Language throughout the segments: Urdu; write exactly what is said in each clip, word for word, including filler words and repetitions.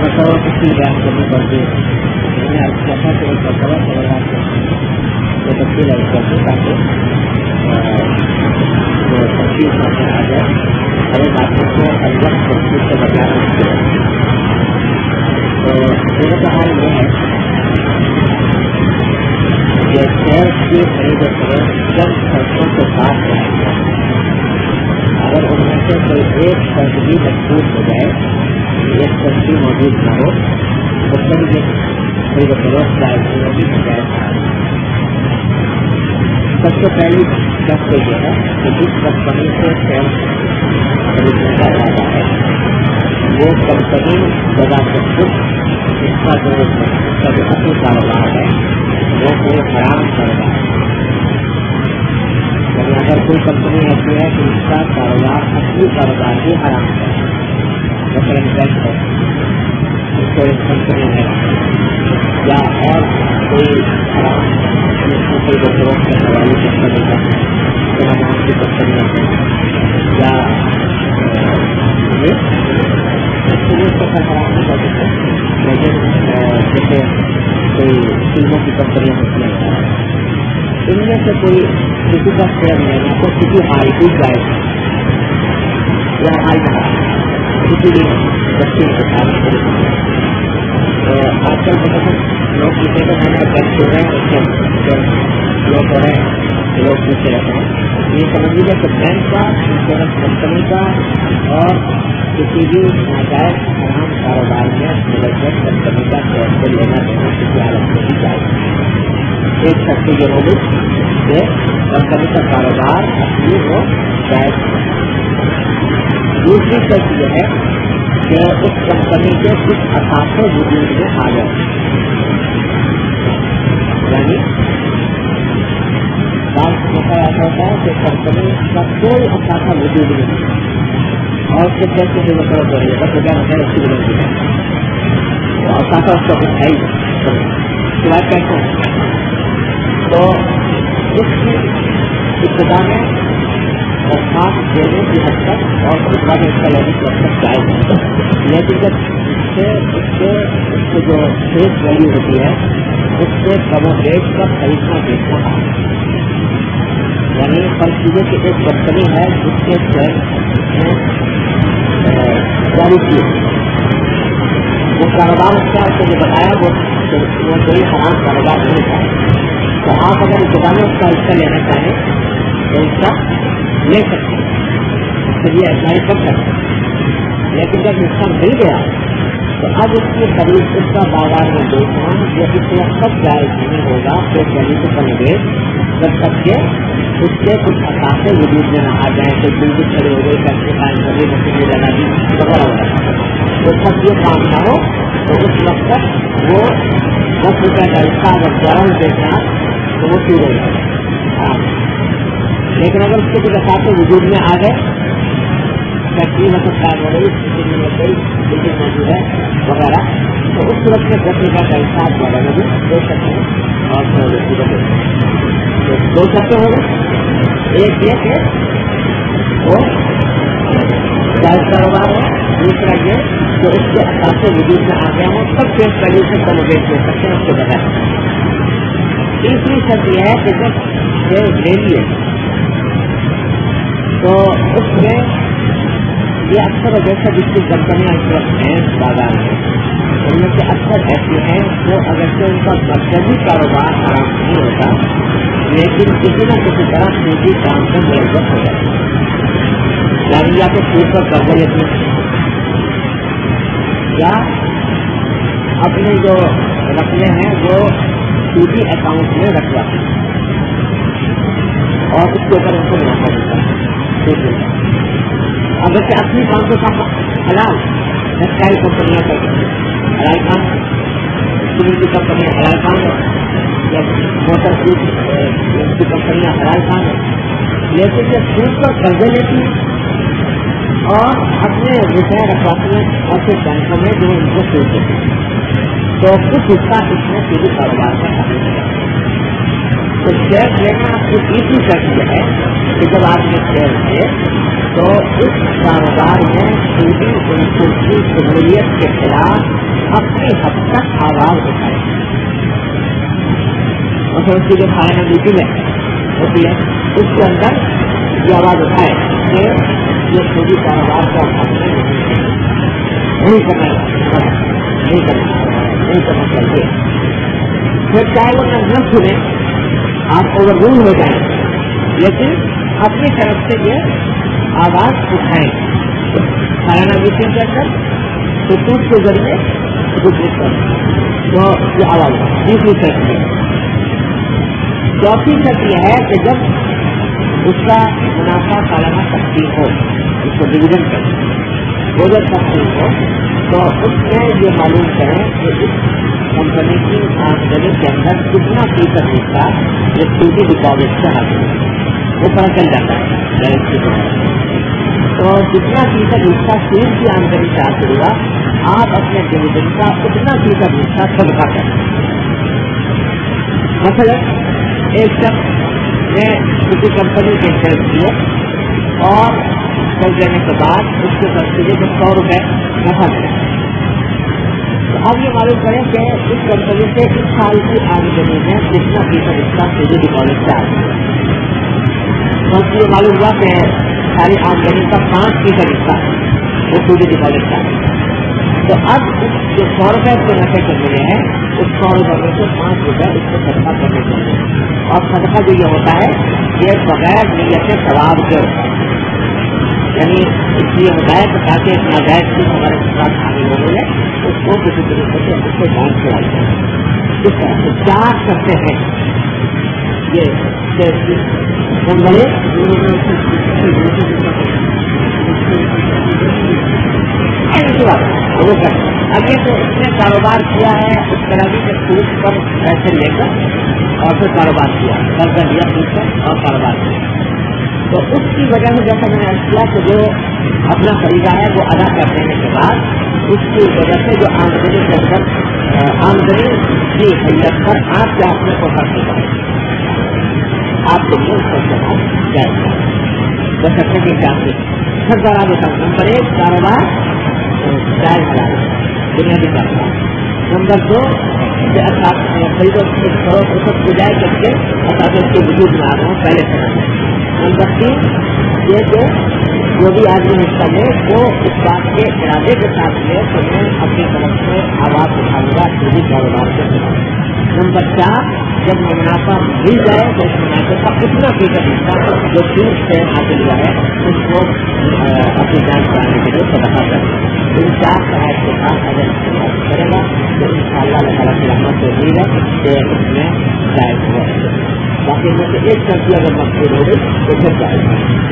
بتاؤ کسی بیان کرنی پڑتی ہے. میں نے آپ کو کہا کہ ایک مرتبہ چل رہا تھا یہ تفصیل ہے کرتی تاکہ جو تفصیل سامنے آ جائے ہر ایک آدمی کو ہر وقت تفصیل سے بتانا مشکل ہے. تو میرا حال یہ ہے کہ شہر کی خرید و فروخت جب سڑکوں کے ساتھ جائے اگر ان میں سے کوئی ایک فرد بھی مضبوط ہو جائے ایک سبزی موجود نہ ہو تو پھر یہ خرید و فروخت جائز ہوگی جائز. سب سے پہلی شرط تو یہ ہے کہ جس کمپنی سے شیئر خریدنے کا ارادہ ہے وہ کمپنی جگہ سے خود اس کا جو اس کا جو اصل کاروبار ہے وہ کوئی حرام کاروبار ہے. یعنی اگر کوئی کمپنی ایسی ہے کہ اس کا کاروبار اصلی کاروبار بھی حرام ہے مثلاً بینک ہے انشورنس کمپنی ہے یا اور کوئی حرام کوئی فروخت کرنے والی کمپنی ہے سماج کی کمپنیاں ہیں یا سفر حرام نہیں کر سکتے لیکن جیسے کوئی فلموں کی کمپنیاں ہوتی ہیں ان میں سے کوئی کسی کا شیئر لینا تو کسی حال کی جائز یا حال نہ کسی بھی بچے کے ساتھ تو آج کل بہت لوگ کسی کا کھانا بند ہو رہے ہیں اس سے لوگ ہو رہے ہیں لوگ پوچھتے رہتے ہیں یہ سمجھ لیجیے کہ بینک کا انشورنس کمپنی کا اور کسی بھی ناجائز حرام کاروبار میں ملازمت کمپنی کا شیئر کو لینا دینا کسی حالت میں بھی جائز. ایک شخص یہ ہوگی کہ کمپنی کا کاروبار اپنی ہو جائز. دوسری شرط یہ ہے کہ اس کمپنی کے کچھ اثاثے وجود میں آ جائے. یعنی بعض موقع ایسا ہوتا ہے کہ کمپنی کا کوئی اثاثہ وجود نہیں اور اس کے پیسے سے مطلب ہو رہی ہے بس وجہ ہوتا ہے اس کی وجہ سے اثاثہ اس کا کچھ ہے ہی سوائے کیسے ہیں. تو اس کی ابتدا میں درخواست دینے کی حد تک اور اس بعد اس کا لینے کی حد تک جائز ہے. لیکن جب اس سے اس سے اس کی جو فیس ویلیو ہوتی ہے اس سے کم و بیش کا خریدنا بیچنا ہے. یعنی فرض کیجیے کہ ایک کمپنی ہے جس کے شیئر جاری کیے وہ کاروبار اس کا جو بتایا وہ کوئی حرام کاروبار نہیں تھا. تو آپ اگر ابتدا میں اس کا حصہ لینا چاہیں تو اس کا لے سکتے ہیں پھر یہ اپلائی کر سکتے ہیں. لیکن جب حصہ مل گیا تو اب اس کی خرید اس کا بازار میں بیچنا یہ اس وقت تک جائز نہیں ہوگا پھر دہلی کو بنے گے جب تک کہ اس کے کچھ اثاثے وجود میں نہ آ جائیں کہ بلڈنگ کھڑی ہو گئی فیکٹری قائم کر دی مشینری لگا دی وغیرہ وغیرہ. جب تک یہ کام نہ ہو تو اس وقت تک وہ دس روپئے کا حصہ اگر جائز دیکھنا تو وہ ٹھیک ہو جائے. لیکن اگر اس کے کچھ اثاثے وجود میں آ گئے فیکٹری مطلب قائم ہو گئی بلڈنگ موجود ہے وغیرہ تو اس صورت میں دس روپئے کا حصہ آپ زیادہ میں بھی دے سکتے ہیں اور دو سکتے ہو گئے. ایک یہ کہ وہ جائز کاروبار ہے. دوسرا یہ کہ اس کے اثاثے وجود میں آ گئے ہوں سب فیس ویلیو سے کم بیچ دے سکتے ہیں اس کے بغیر. تیسری شرط یہ ہے کہ جب شیئر لے لیے تو اس میں یہ اکثر جیسا جس کی کمپنیاں اس وقت ہیں بازار میں ان میں سے اکثر ایسی ہیں جو اگرچہ ان کا مرکزی کاروبار حرام نہیں ہوتا لیکن کسی نہ کسی طرح پوری کام سے ملوث ہو جاتی ہے. یعنی یا تو سود پر قرضہ لیتی یا اپنے جو رقمیں ہیں وہ سودی اکاؤنٹ میں رکھ جاتی ہیں اور اس کے اوپر ان کو منافع ملتا ہے. اگر سے اپنی کام کے ساتھ حلال ٹیکسٹائل کمپنیاں کرتی ہیں حلال کام سیمنٹ کی کمپنیاں حلال کام ہے یا موٹر کی کمپنیاں حلال کام ہے. لیکن جب سود پر قرضے لیتی ہیں اور اپنے روپئے رکھواتی ہیں ایسے بینکوں میں جو ان کو سود دیتی ہیں تو کچھ حصہ اس میں سیدھی کاروبار کا شامل ہو جاتا ہے. تو شیئر لینا آپ کی تیسری شرط یہ ہے کہ جب آپ نے شیئر لیے تو اس کاروبار میں سودی انصوصی شمولیت کے خلاف اپنی حد تک آواز اٹھائے. مطلب اس کی جو فائنل میٹنگ ہے ہوتی ہے اس کے اندر یہ آواز اٹھائے کہ یہ سودی کاروبار کا نہیں کرنا نہیں کرنا نہیں کرنا چاہیے. پھر چاہے وہ نہ سنے آپ اوور رول ہو جائیں لیکن اپنی طرف سے یہ آواز اٹھائیں. سالانہ میٹنگ کے اندر خطوط کے ذریعے گزرت کر تو یہ آواز دوسری شرط ہے. چوتھی شرط یہ ہے کہ جب اس کا منافع سالانہ تقسیم ہو اس کو ڈویژن کریں وہ جب تقسیم ہو تو اس میں یہ معلوم کریں کہ اس کمپنی کی آمدنی کے اندر کتنا فیصد حصہ یہ سودی ڈپازٹ سے حاصل ہے وہ پتہ چل جاتا ہے. تو جتنا فیصد حصہ سود کی آمدنی سے حاصل ہوا آپ اپنے ڈویژن کا اتنا فیصد حصہ صدقہ کریں. مثلاً ایک شخص نے کسی کمپنی کے شیئر کیے اور کل دینے کے بعد اس کے سبسڈی کو سو روپئے نفع ملا. تو اب یہ معلوم کریں کہ اس کمپنی سے اس سال کی آمدنی میں کتنا فیصد حصہ سودی ڈپازٹ سے آتا ہے. تو یہ معلوم ہوا کہ ساری آمدنی کا پانچ فیصد حصہ وہ سودی ڈپازٹ سے آتا ہے. تو اب جو سو روپئے کے نفے کے ملے ہیں اس سو روپئے میں سے پانچ روپئے اس کو صدقہ کرنے چاہیے. اور صدقہ جو یہ ہوتا ہے یہ بغیر نیت ثواب کے ہوتا ہے. یعنی اس لیے ہوتا ہے کہ تاکہ ایک ناجائز چیز ہمارے ساتھ شامل ہو گئی ہے اس کو کسی طریقے سے اس کو جان چھڑائی جائے. اس طرح سے چار کرتے ہیں یہ نمبر وہ کر ابھی تو اس نے کاروبار کیا ہے اس طرح کے سود پر پیسے لے کر اور پھر کاروبار کیا قرضہ لیا سود پر اور کاروبار کیا. تو اس کی وجہ سے جیسا میں نے عرض کیا کہ جو اپنا خریدا ہے وہ ادا کر دینے کے بعد اس کی وجہ سے جو آمدنی کے اندر آمدنی کی حیثیت پر آپ کے اپنے کو خرچ ہوتا ہے آپ کے لیے اس کا استعمال جائے بس اپنے کے حساب سے سب بڑا دیتا ہوں. نمبر ایک کاروبار جائز حلال بنیادی کاروبار. نمبر دو خرید و فروخت اس وقت جائے کر کے تاکہ اس کے وجود میں آ رہا ہوں پہلے سے. نمبر تین یہ کہ جو بھی آدمی حصہ لے وہ اس بات کے ارادے کے ساتھ لے تو میں اپنی طرف سے آواز اٹھاؤں گا سودی کاروبار کے خلاف. نمبر چار جب منافع مل جائے تو اس منافع کا اتنا فیصد حصہ جو سود سے حاصل ہوا ہے اس کو اپنی جان چلانے کے لیے صدقہ کرے. ان چار شرائط کے ساتھ اگر استعمال کرے گا تو ان شاء اللہ اللہ تعالیٰ کی رحمت سے امید ہے کہ اس میں جائز ہوا. باقی میں سے ایک شرطی اگر مقصود ہو گئی تو پھر جائز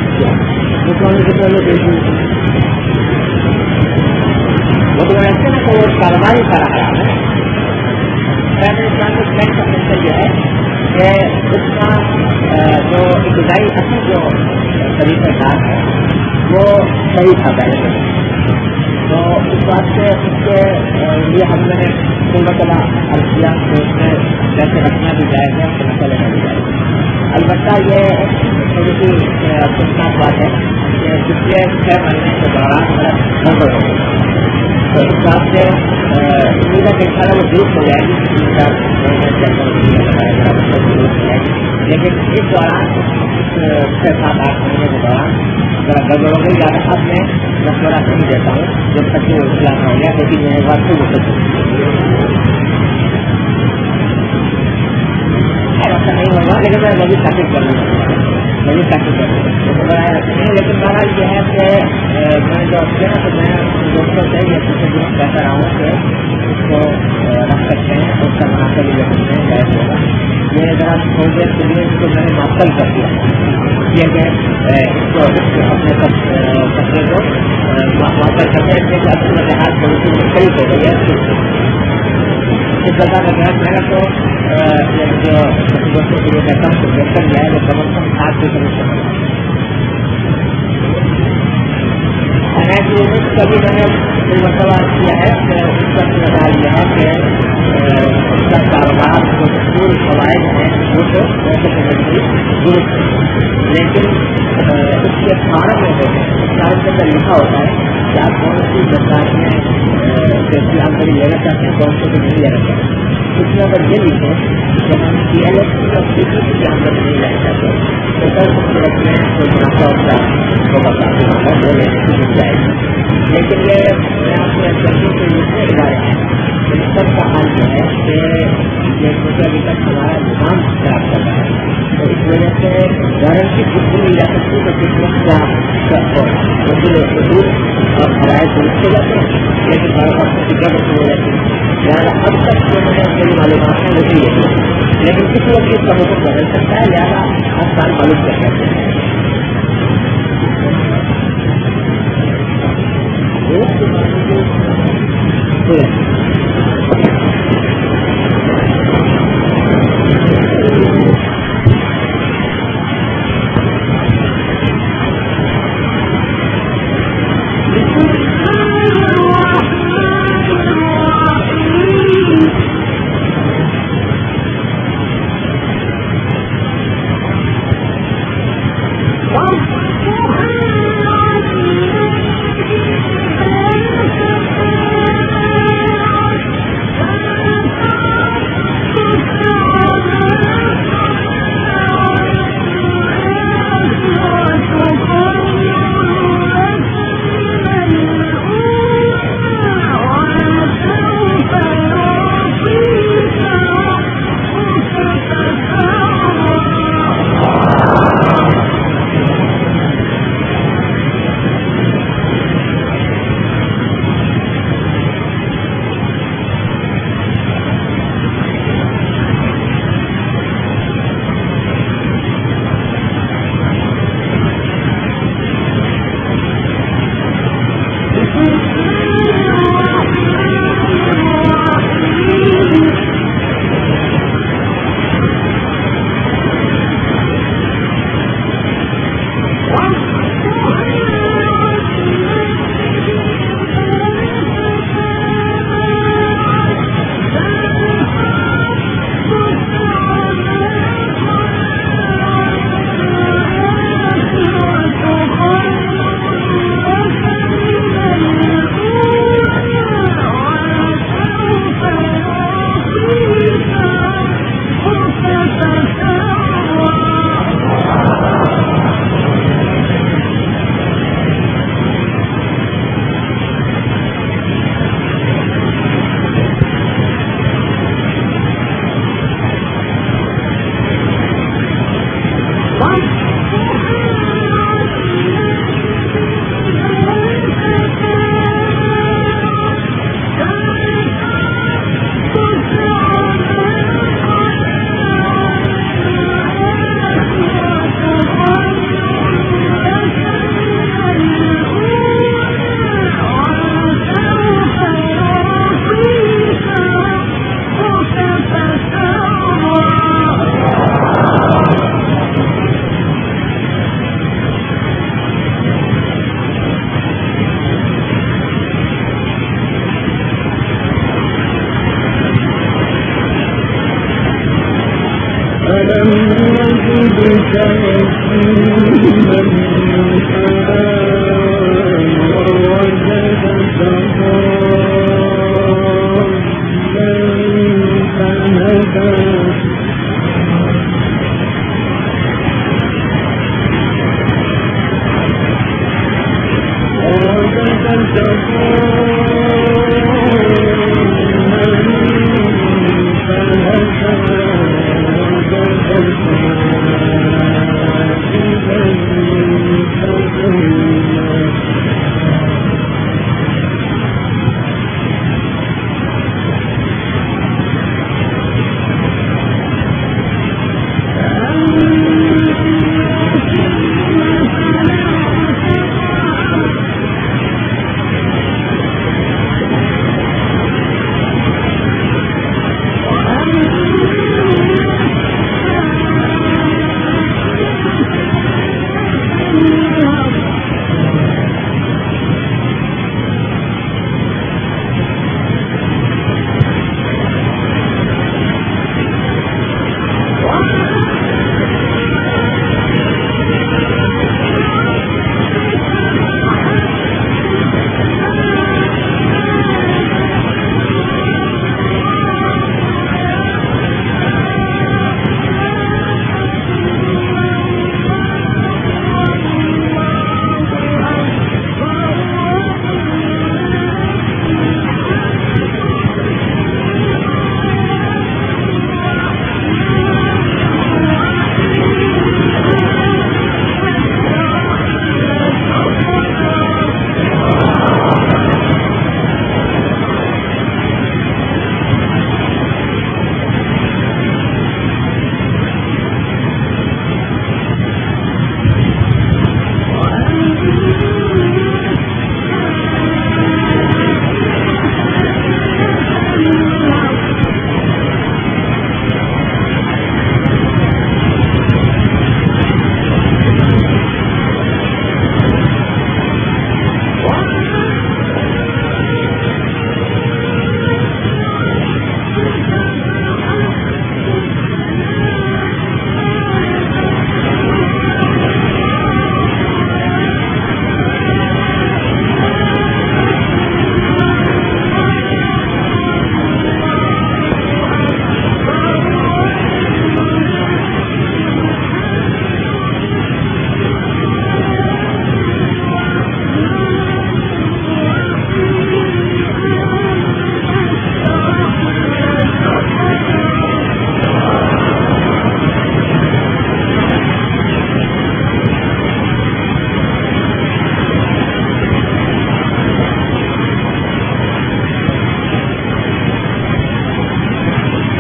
وہ تو ایسے نا کہ وہ کاروباری کا رہا ہے. پہلے اسلامک بینک کا مسئلہ یہ ہے کہ اس کا جو ابتدائی اصل جو طریقہ کار ہے وہ صحیح تھا پہلے. تو اس بات سے اس کے لیے ہم نے کوئی مسئلہ حل کیا کہ اس میں کیسے رکھنا بھی جائے گا کیسے لینا بھی جائے گا. البتہ یہ تھوڑی سی افسوسناک بات ہے کہ پچھلے چھ مہینے کے دوران گڑبڑ ہو گئی. تو اس بات سے امید ہے کہ سارا وہ درست ہو جائے گی لیکن اس دوران چھ سات آٹھ مہینے کے دوران ذرا گڑبڑ ہو گئی. زیادہ اب میں مشورہ نہیں دیتا ہوں جب تک وہ اختلاف ہو گیا لیکن میں ایک بار سے ایسا نہیں ہوگا لیکن میں مزید تحقیق کر لوں گا مزید تحقیق کر لوں گا لیکن بہرحال یہ ہے کہ میں نے جو کیا تو میں دوستوں سے یہ پوچھے دن کہتا رہا ہوں کہ اس کو رکھ سکتے ہیں اس کا منافع بھی لے سکتے ہیں جائز ہوگا. یہ ذرا تھوڑی دیر کے لیے اس کو میں نے معطل کر دیا یہ کہ اس کو اپنے کپڑے کو معطل کرتے ہیں کہ اپنے لحاظ تھوڑی سی مختلف ہو گئی ہے. اس جگہ میں گیا میں نے تو جو دوستوں کے لیے کہتا ہوں تو بہتر جائے وہ کم از کم سات کی طرف سے کبھی میں نے کوئی مرتبہ کیا ہے کہ اس کا نظر یہ ہے کہ اس کا کاروبار جو پورے فوائد ہیں وہ تو ویسے سمجھنے درست ہے لیکن اس کے فارم میں ہوتے ہیں فارم کے اندر لکھا ہوتا ہے کہ آپ کون سی برداشت میں کی آمدنی لینا چاہتے ہیں کون سے نہیں لینا چاہتے ہیں. اس میں اگر یہ لکھیں کہ ہم سی ایل ایس کی آمدنی نہیں لینا چاہتے تو سر صورت میں کوئی منافع ہوتا ہوگا کافی ہوگا وہ لینے کی مل جائے گی. لیکن یہ میں آپ کو ایسے کے اتنے ادارے ہیں ان سب کا حال یہ ہے کہ یہ کیونکہ ابھی تک ہمارا نظام خراب کر رہا ہے تو اس وجہ سے گارنٹی کتنی مل جا سکتی ہے تو کس وقت حدود اور فرائض درست ہو جاتے ہیں لیکن بڑا وقت کی قدر ہو جاتی ہے. لہٰذا اب تک جو میں نے میری معلومات ہیں وہی لیکن لیکن کسی وقت اس کا موقع بدل سکتا ہے. لہٰذا ہر سال معلوم کر سکتے ہیں.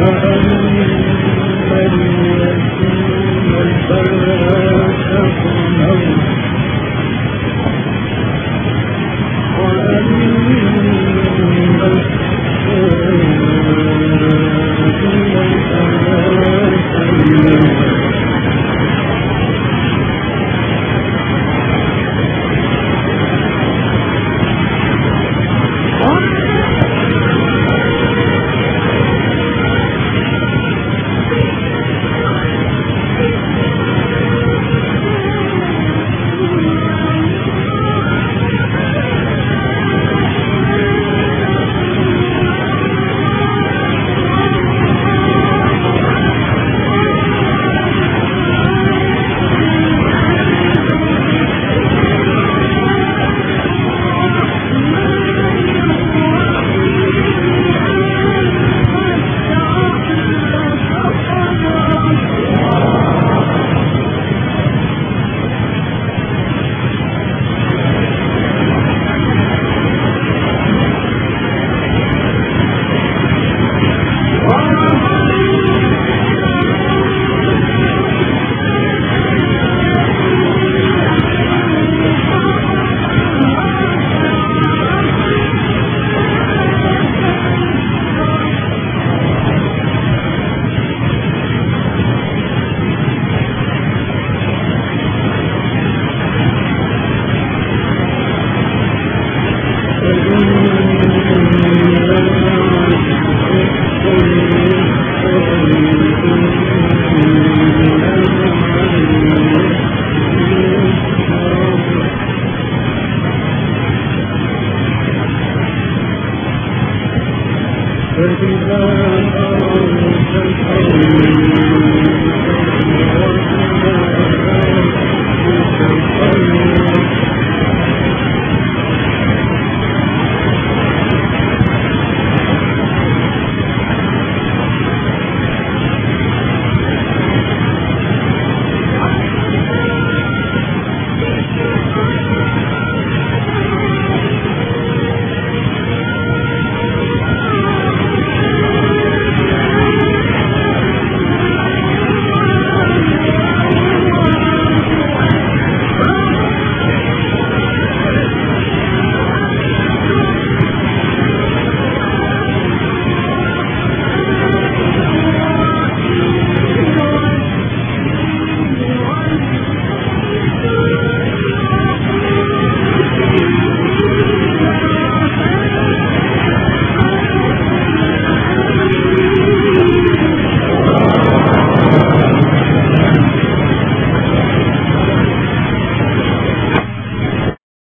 Thank you.